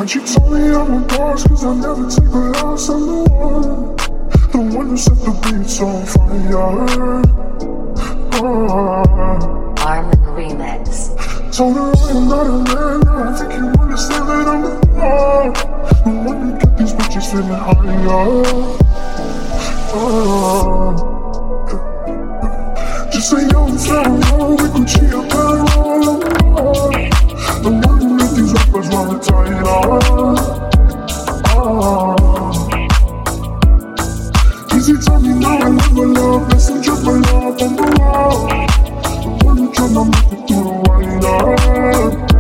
And she told me I'm a boss, cause I never take a loss. I'm the one who set the beats on fire. Armin Remix. Told her I am not a man, I don't think you understand that I'm the one who get these bitches feeling higher. Just say yo, it's not wrong, we could cheat up and roll. The one who make these rappers wanna retire. Easy tell me now I never love, messenger for love on the wall. The one who tryna make it through the wind up.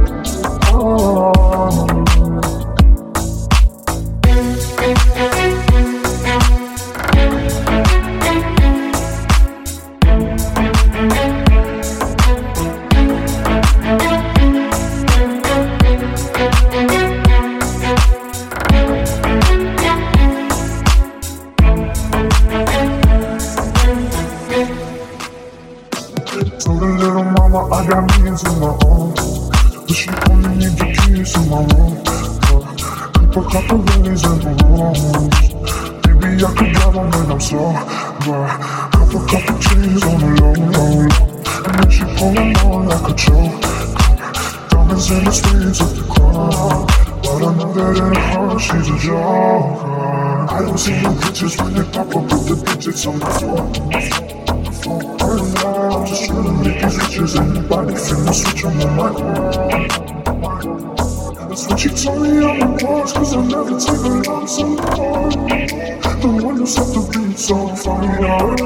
Told the little mama I got millions of my own, but she only need the keys to my room. Keep a couple lilies in the room. Maybe I could drive them when I'm sober. Couple chains on the low. And then she pull them on like a choke. Diamonds in the streets of the crowd, but I know that in her heart she's a joker. I don't see no pictures when they pop up with the digits on my phone. I'm just trying to make these riches and nobody finna switch on my mind. That's when she told me I'm a boss, cause I never take a loss on the phone. The one who set the beats on fire.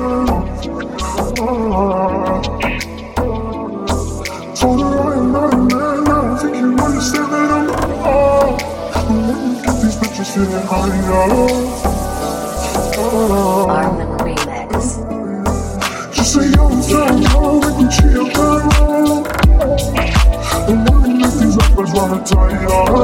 Told her I am not a man, I don't think you understand that I'm the one who get these bitches feeling higher. Armin Remix. Just say yo, it's not wrong, we can chill and roll. The one who make these rappers wanna tire.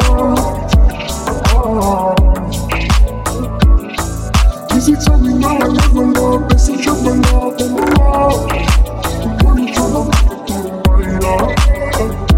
Easy tell me now I never love, messenger for love on the wall. The one who tryna make it through the wire.